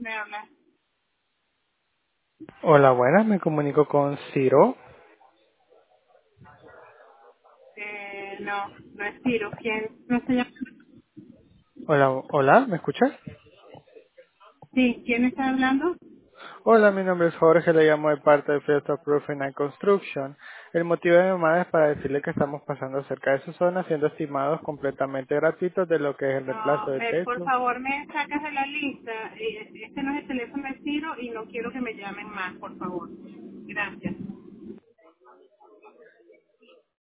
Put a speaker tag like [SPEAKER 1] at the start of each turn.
[SPEAKER 1] me habla.
[SPEAKER 2] Hola, buenas, me comunico con Ciro.
[SPEAKER 1] No, no es Ciro. ¿Quién? ¿No se llama?
[SPEAKER 2] Hola, hola, ¿me escuchas?
[SPEAKER 1] Sí, ¿quién está hablando?
[SPEAKER 2] Hola, mi nombre es Jorge, le llamo de parte de Field of Roofing and Construction. El motivo de mi llamada es para decirle que estamos pasando cerca de su zona, siendo estimados completamente gratuitos de lo que es el reemplazo
[SPEAKER 1] No,
[SPEAKER 2] de
[SPEAKER 1] por
[SPEAKER 2] techos.
[SPEAKER 1] favor me sacas de la lista. Este no es el teléfono de Ciro y no quiero que me llamen más, por favor. Gracias.